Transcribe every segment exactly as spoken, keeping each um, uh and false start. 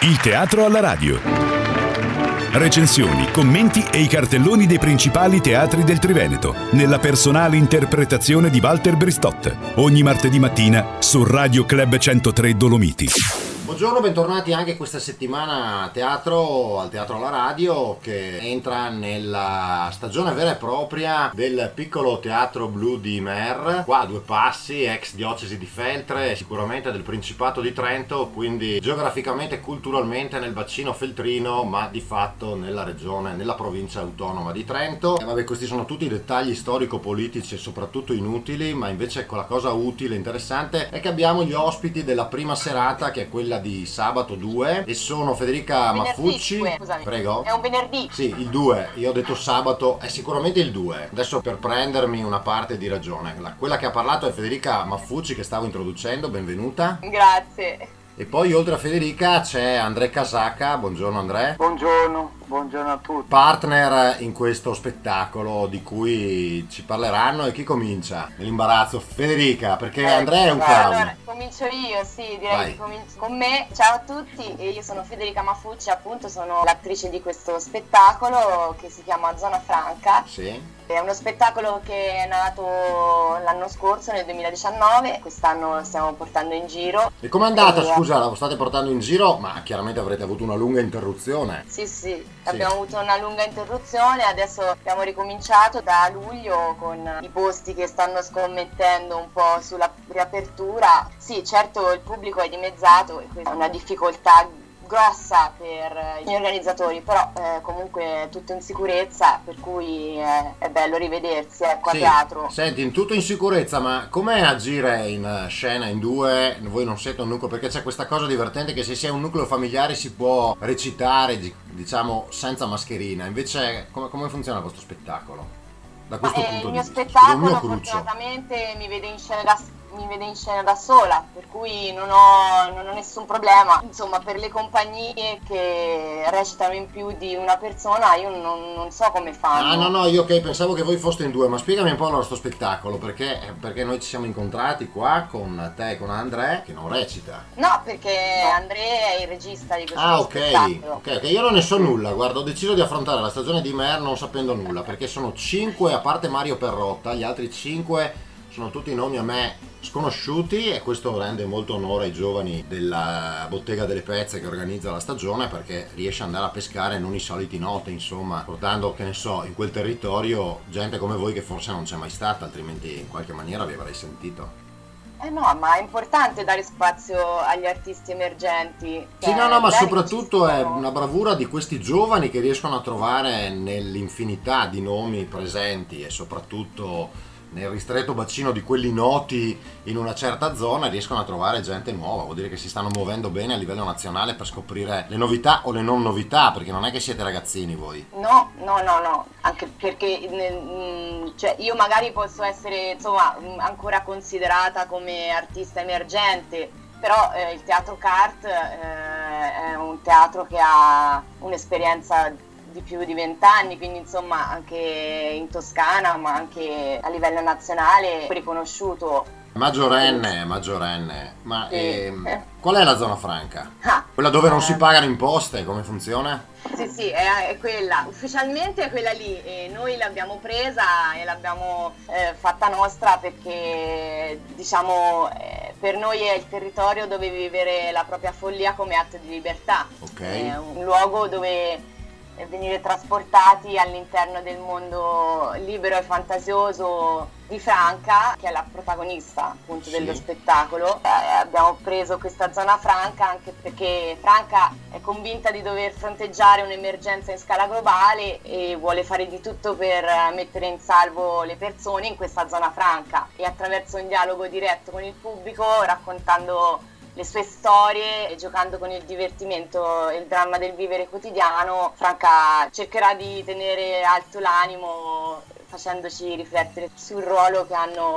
Il teatro alla radio. Recensioni, commenti e i cartelloni dei principali teatri del Triveneto, nella personale interpretazione di Walter Bristotte. Ogni martedì mattina su Radio Club centotré Dolomiti. Buongiorno, bentornati anche questa settimana a teatro, al Teatro alla Radio, che entra nella stagione vera e propria del piccolo teatro blu di Mer, qua a due passi, ex diocesi di Feltre, sicuramente del Principato di Trento, quindi geograficamente e culturalmente nel bacino feltrino, ma di fatto nella regione, nella provincia autonoma di Trento. E vabbè, questi sono tutti dettagli storico-politici e soprattutto inutili, ma invece ecco, la cosa utile e interessante è che abbiamo gli ospiti della prima serata, che è quella di sabato due, e sono Federica venerdì, Maffucci. due, scusami. Prego. È un venerdì. Sì, il due. Io ho detto sabato, è sicuramente il due. Adesso per prendermi una parte di ragione. La- quella che ha parlato è Federica Maffucci, che stavo introducendo, benvenuta. Grazie. E poi oltre a Federica c'è André Casacca. Buongiorno André. Buongiorno, buongiorno a tutti. Partner in questo spettacolo di cui ci parleranno. E chi comincia? Nell'imbarazzo. Federica, perché André è un clown. Allora, comincio io, sì, direi Vai. che comincio con me. Ciao a tutti, e io sono Federica Maffucci, appunto sono l'attrice di questo spettacolo che si chiama Zona Franca. Sì. È uno spettacolo che è nato l'anno scorso, nel duemiladiciannove, quest'anno stiamo portando in giro. E com'è andata? E- Scusa, la state portando in giro, ma chiaramente avrete avuto una lunga interruzione. Sì, sì, abbiamo avuto una lunga interruzione, adesso abbiamo ricominciato da luglio con i posti che stanno scommettendo un po' sulla riapertura. Sì, certo il pubblico è dimezzato e questa è una difficoltà grossa per gli organizzatori, però eh, comunque è tutto in sicurezza, per cui eh, è bello rivedersi, ecco, a Sì. teatro. Senti, in tutto in sicurezza, ma com'è agire in scena in due? Voi non siete un nucleo, perché c'è questa cosa divertente che se si è un nucleo familiare si può recitare, di- diciamo, senza mascherina. Invece, come, come funziona il vostro spettacolo? Da questo Eh, punto il di mio vista. Chiedo spettacolo il mio cruccio. fortunatamente mi vede in scena da mi vede in scena da sola, per cui non ho, non ho nessun problema. Insomma, per le compagnie che recitano in più di una persona io non, non so come fanno. Ah no no, io ok, pensavo che voi foste in due, ma spiegami un po' il nostro spettacolo, perché, perché noi ci siamo incontrati qua con te e con André, che non recita. No, perché Andrea è il regista di questo Ah ok, spettacolo. ok, ok, io non ne so nulla, guarda, ho deciso di affrontare la stagione di Mer non sapendo nulla, perché sono cinque, a parte Mario Perrotta, gli altri cinque sono tutti nomi a me sconosciuti, e questo rende molto onore ai giovani della Bottega delle Pezze che organizza la stagione, perché riesce ad andare a pescare non i soliti noti, insomma, portando, che ne so, in quel territorio gente come voi che forse non c'è mai stata, altrimenti in qualche maniera vi avrei sentito. Eh no, ma è importante dare spazio agli artisti emergenti. Sì, Cioè, no, no, ma belli soprattutto ci è sono. una bravura di questi giovani che riescono a trovare nell'infinità di nomi presenti e soprattutto nel ristretto bacino di quelli noti in una certa zona, riescono a trovare gente nuova. Vuol dire che si stanno muovendo bene a livello nazionale per scoprire le novità o le non novità, perché non è che siete ragazzini voi. No, no, no, no, anche perché nel- mh, cioè, io magari posso essere insomma mh, ancora considerata come artista emergente, però eh, il Teatro Cart eh, è un teatro che ha un'esperienza di più di vent'anni, quindi insomma anche in Toscana, ma anche a livello nazionale riconosciuto. Maggiorenne, maggiorenne, ma Sì. ehm, qual è la zona franca? Ah, Quella dove non si eh, pagano imposte, come funziona? Sì, sì, è, è quella, ufficialmente è quella lì, e noi l'abbiamo presa e l'abbiamo eh, fatta nostra perché diciamo eh, per noi è il territorio dove vivere la propria follia come atto di libertà. Ok. È un luogo dove venire trasportati all'interno del mondo libero e fantasioso di Franca, che è la protagonista appunto Sì. dello spettacolo. Eh, abbiamo preso questa zona franca anche perché Franca è convinta di dover fronteggiare un'emergenza in scala globale e vuole fare di tutto per mettere in salvo le persone in questa zona franca, e attraverso un dialogo diretto con il pubblico, raccontando le sue storie e giocando con il divertimento e il dramma del vivere quotidiano, Franca cercherà di tenere alto l'animo facendoci riflettere sul ruolo che hanno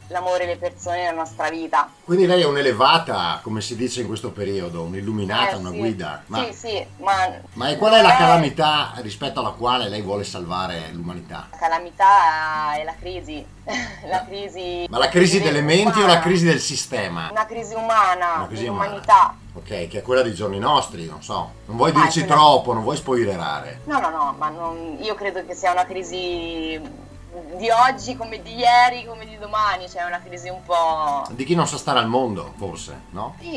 l'amore e le persone nella nostra vita. Quindi lei è un'elevata, come si dice in questo periodo, un'illuminata, Eh, una sì. guida. Ma, Sì, sì, ma... ma e qual è la Eh, calamità rispetto alla quale lei vuole salvare l'umanità? La calamità è la crisi, la crisi... Ma la crisi delle menti o la umana. crisi del sistema? Una crisi umana, Una crisi umana. dell'umanità. Ok, che è quella dei giorni nostri, non so. Non vuoi Ah, dirci quella- troppo, non vuoi spoilerare. No, no, no, ma non- io credo che sia una crisi di oggi come di ieri, come di domani, cioè una crisi un po'... Di chi non sa stare al mondo, forse, no? Sì,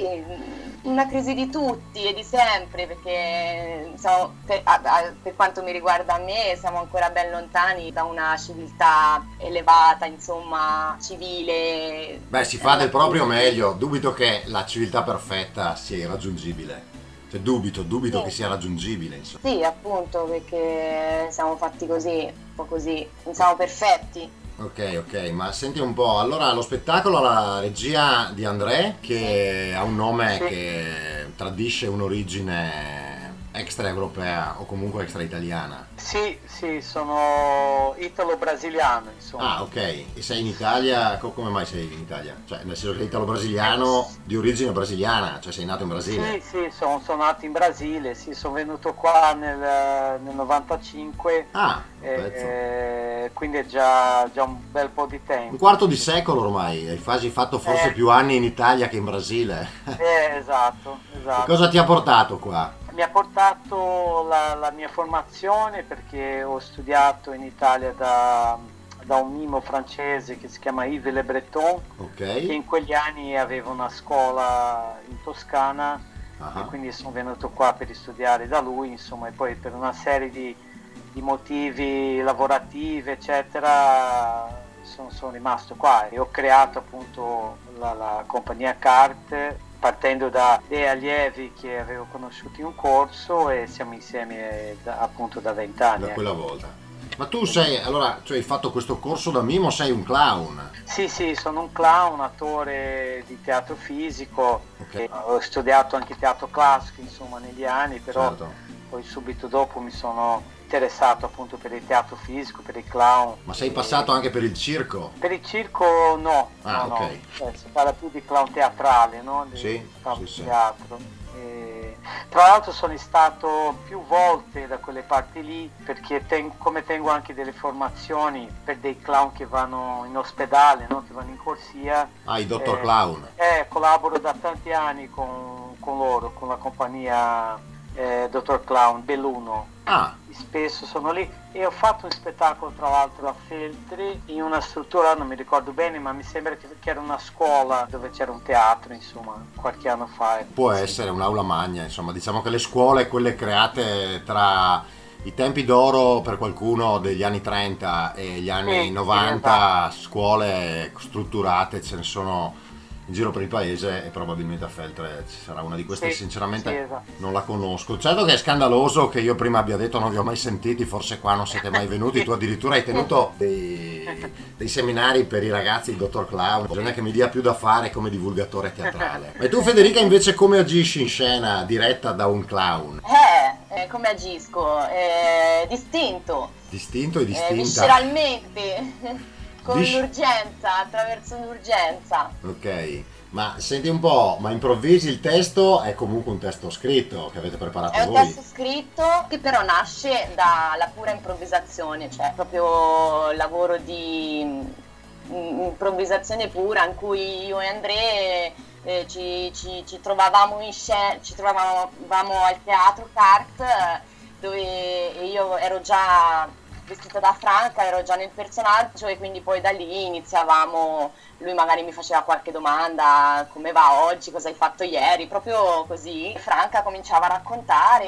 una crisi di tutti e di sempre, perché siamo, per, a- a- per quanto mi riguarda a me, siamo ancora ben lontani da una civiltà elevata, insomma, civile. Beh, si fa del proprio meglio. Dubito che la civiltà perfetta sia raggiungibile. Cioè, dubito, dubito Sì. che sia raggiungibile, insomma. Sì, appunto, perché siamo fatti così, un po' così, non siamo perfetti. Ok, ok, ma senti un po', allora lo spettacolo ha la regia di André, che ha un nome Sì. che tradisce un'origine extraeuropea o comunque extraitaliana. Sì, sì, sono italo-brasiliano, insomma. Ah, ok, e sei in Italia, co- come mai sei in Italia? Cioè, nel senso che italo-brasiliano di origine brasiliana, cioè sei nato in Brasile? Sì, sì, sono, sono nato in Brasile, sì, sono venuto qua nel, nel novantacinque, Ah, eh, pezzo. eh, quindi è già, già un bel po' di Un tempo. quarto di secolo ormai, hai quasi fatto forse Eh. più anni in Italia che in Brasile. Eh, esatto, E esatto. cosa ti ha portato qua? Mi ha portato la, la mia formazione perché ho studiato in Italia da, da un mimo francese che si chiama Yves Le Breton, che Ok. in quegli anni aveva una scuola in Toscana Ah, e quindi sono venuto qua per studiare da lui, insomma, e poi per una serie di, di motivi lavorativi, eccetera, sono, sono rimasto qua e ho creato appunto la, la compagnia Carte, partendo da dei allievi che avevo conosciuto in un corso e siamo insieme da- appunto da vent'anni. da quella volta. Ma tu sei, allora, cioè hai fatto questo corso da mimo, sei un clown? Sì, sì, sono un clown, attore di teatro fisico, Ok. e ho studiato anche teatro classico, insomma, negli anni, però Certo. poi subito dopo mi sono interessato appunto per il teatro fisico, per il clown. Ma sei E- passato anche per il circo? Per il circo no, Ah, no, ok. no. Cioè, si parla più di clown teatrale, no? Di Sì, clown sì, sì. teatro. E, tra l'altro sono stato più volte da quelle parti lì perché ten- come tengo anche delle formazioni per dei clown che vanno in ospedale, no? Che vanno in corsia. Ah, il dottor Eh, Clown. Eh, collaboro da tanti anni con, con loro, con la compagnia eh, Dottor Clown Belluno. Ah, Spesso sono lì e ho fatto un spettacolo tra l'altro a Feltri in una struttura, non mi ricordo bene, ma mi sembra che, che era una scuola dove c'era un teatro, insomma, qualche anno fa. può essere un'aula magna, insomma, diciamo che le scuole, quelle create tra i tempi d'oro per qualcuno degli anni trenta e gli anni Sì, novanta, scuole strutturate ce ne sono in giro per il paese e probabilmente a Feltre ci sarà una di queste, Sì, sinceramente sì, esatto. non la conosco. Certo che è scandaloso che io prima abbia detto non vi ho mai sentiti, forse qua non siete mai venuti, tu addirittura hai tenuto dei, dei seminari per i ragazzi di Dottor Clown, bisogna che mi dia più da fare come divulgatore teatrale. E tu Federica invece come agisci in scena diretta da un clown? Eh, eh, come agisco? Eh, distinto, Distinto e eh, distinta? visceralmente, con Dis- l'urgenza, attraverso l'urgenza. Ok, ma senti un po', ma improvvisi il testo? È comunque un testo scritto che avete preparato È un voi? testo scritto che però nasce dalla pura improvvisazione, cioè proprio lavoro di mm, improvvisazione pura in cui io e Andrea eh, ci, ci- ci trovavamo in scena, ci trovavamo al teatro Cart eh, dove io ero già vestita da Franca, ero già nel personaggio e quindi poi da lì iniziavamo, lui magari mi faceva qualche domanda, come va oggi, cosa hai fatto ieri, proprio così. Franca cominciava a raccontare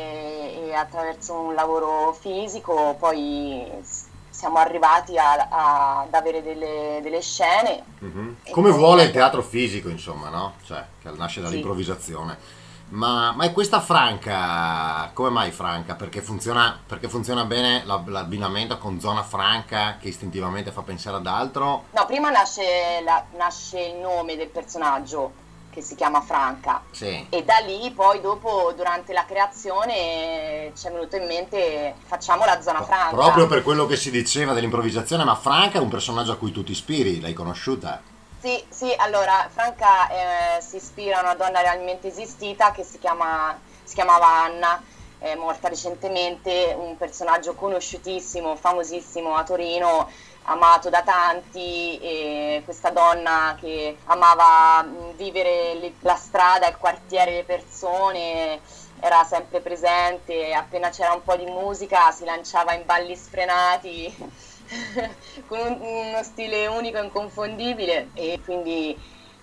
e, e attraverso un lavoro fisico poi s- siamo arrivati a- a- ad avere delle, delle scene. Mhm. Come vuole il teatro fisico, insomma, no? Cioè, che nasce Sì. dall'improvvisazione. Ma, ma è questa franca, come mai franca? Perché funziona, perché funziona bene la- l'abbinamento con zona franca che istintivamente fa pensare ad altro? No, prima nasce, la- nasce il nome del personaggio, che si chiama Franca. Sì. E da lì poi dopo durante la creazione ci è venuto in mente facciamo la zona franca. Proprio per quello che si diceva dell'improvvisazione, ma Franca è un personaggio a cui tu ti ispiri, l'hai conosciuta? Sì, sì, allora Franca eh, si ispira a una donna realmente esistita che si chiama si chiamava Anna, è morta recentemente, un personaggio conosciutissimo, famosissimo a Torino, amato da tanti, e questa donna che amava vivere la strada, il quartiere, le persone, era sempre presente, appena c'era un po' di musica si lanciava in balli sfrenati con un, uno stile unico e inconfondibile, e quindi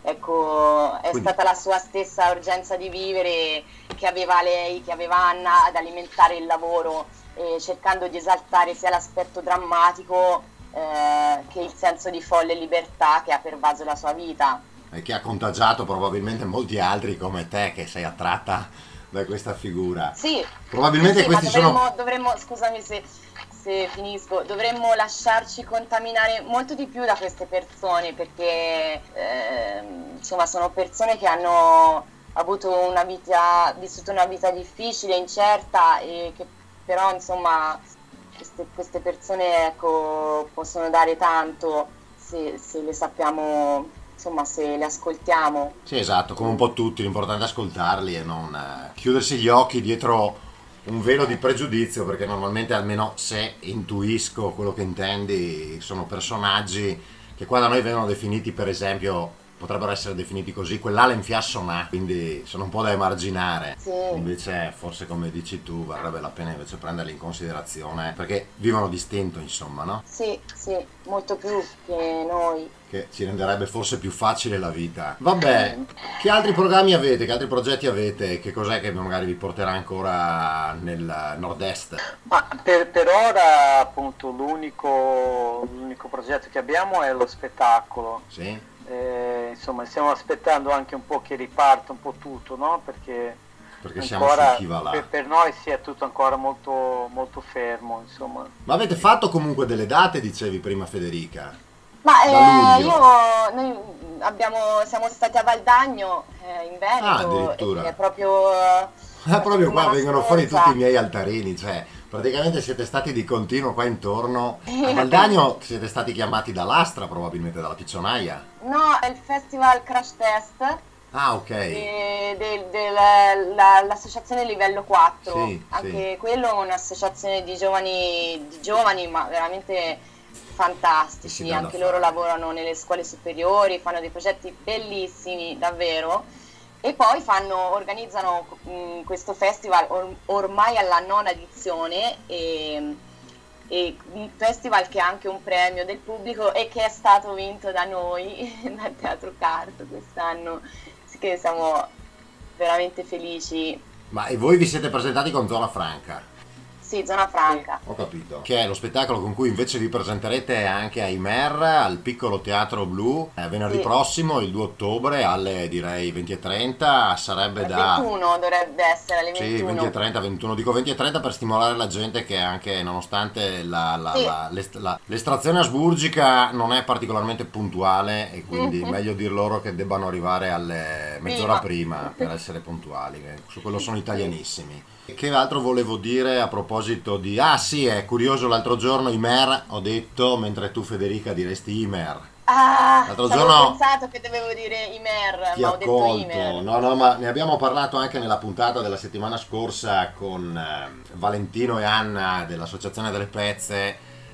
ecco è quindi. stata la sua stessa urgenza di vivere che aveva lei, che aveva Anna, ad alimentare il lavoro, eh, cercando di esaltare sia l'aspetto drammatico Eh, che il senso di folle libertà che ha pervaso la sua vita e che ha contagiato probabilmente molti altri come te, che sei attratta da questa figura. Sì, probabilmente sì, questi ma dovremmo, sono dovremmo, scusami se, se finisco, dovremmo lasciarci contaminare molto di più da queste persone, perché eh, insomma sono persone che hanno avuto una vita, vissuto una vita difficile, incerta, e che però insomma Queste, queste persone ecco, possono dare tanto se, se le sappiamo, insomma, se le ascoltiamo. Sì, esatto, come un po' tutti, l'importante è ascoltarli e non eh, chiudersi gli occhi dietro un velo di pregiudizio, perché normalmente, almeno se intuisco quello che intendi, sono personaggi che qua da noi vengono definiti, per esempio, potrebbero essere definiti così, quell'ala in fiassona, quindi sono un po' da emarginare. Sì. Invece forse, come dici tu, varrebbe la pena invece prenderli in considerazione, perché vivono di stento, insomma, no? Sì, sì, molto più che noi. Che ci renderebbe forse più facile la vita. Vabbè, che altri programmi avete, che altri progetti avete, che cos'è che magari vi porterà ancora nel nord-est? Ma per, per ora appunto l'unico, l'unico progetto che abbiamo è lo spettacolo. Sì? Eh, insomma stiamo aspettando anche un po' che riparta un po' tutto, no? Perché, Perché siamo ancora, su chi va là. Per, per noi sì, è tutto ancora molto, molto fermo, insomma. Ma avete fatto comunque delle date, dicevi prima Federica? Ma Da eh, luglio. io, noi abbiamo, siamo stati a Valdagno eh, in Veneto, Ah, addirittura. e è proprio... Ah, proprio qua settimana vengono fuori scorsa. tutti i miei altarini, cioè praticamente siete stati di continuo qua intorno. A Valdagno siete stati chiamati dall'Astra, probabilmente dalla piccionaia. No, è il festival Crash Test. Ah, ok. De, de, de la, la, l'associazione livello quattro, Sì, anche quello è un'associazione di giovani, di giovani ma veramente fantastici, Sì, anche da loro fare. lavorano nelle scuole superiori, fanno dei progetti bellissimi davvero, e poi fanno, organizzano mh, questo festival or, ormai alla nona edizione, e, e un festival che ha anche un premio del pubblico e che è stato vinto da noi, dal Teatro Cart quest'anno, che siamo veramente felici. Ma e voi vi siete presentati con Zona Franca? Sì, Zona Franca. Ho capito. Che è lo spettacolo con cui invece vi presenterete anche a Imer al Piccolo Teatro Blu eh, venerdì Sì. prossimo, il due ottobre, alle direi venti e trenta. Sarebbe da... ventuno dovrebbe essere alle ventuno. Sì, venti e trenta, ventuno, dico venti e trenta per stimolare la gente, che anche nonostante la, la, Sì. la, l'est- la- l'estrazione asburgica non è particolarmente puntuale, e quindi Mhm. meglio dir loro che debbano arrivare alle mezz'ora prima per essere puntuali, che su quello sono italianissimi. Che altro volevo dire a proposito di... Ah sì, è curioso, l'altro giorno Imer, ho detto, mentre tu Federica diresti Imer. Ah, L'altro ci avevo giorno- pensato che dovevo dire Imer, Ti ma ha ho detto colto, Imer. no no, ma ne abbiamo parlato anche nella puntata della settimana scorsa con eh, Valentino e Anna dell'Associazione delle Pezze,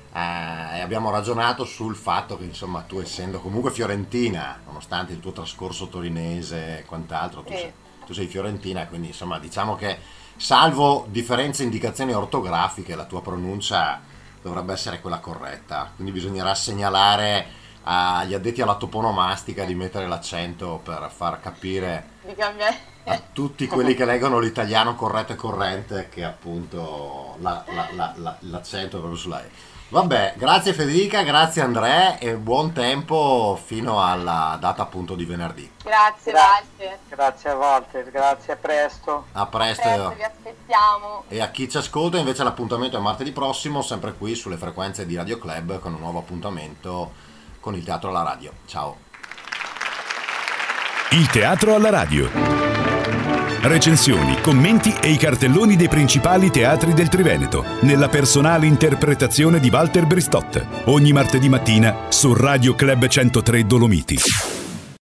eh, e abbiamo ragionato sul fatto che insomma tu, essendo comunque fiorentina, nonostante il tuo trascorso torinese e quant'altro, tu, Sì. sei, tu sei fiorentina, quindi insomma diciamo che salvo differenze, indicazioni ortografiche, la tua pronuncia dovrebbe essere quella corretta, quindi bisognerà segnalare agli addetti alla toponomastica di mettere l'accento per far capire Di cambiare. a tutti quelli che leggono l'italiano corretto e corrente che appunto la- la- la- la- l'accento è proprio sulla E. Vabbè, grazie Federica, grazie Andrea, e buon tempo fino alla data appunto di venerdì. Grazie Gra- Walter. Grazie a Walter, grazie, a presto. A presto. Presto, vi aspettiamo. E a chi ci ascolta invece l'appuntamento è martedì prossimo, sempre qui sulle frequenze di Radio Club, con un nuovo appuntamento con il Teatro alla Radio. Ciao. Il teatro alla radio. Recensioni, commenti e i cartelloni dei principali teatri del Triveneto, nella personale interpretazione di Walter Bristotte. Ogni martedì mattina su Radio Club centotré Dolomiti.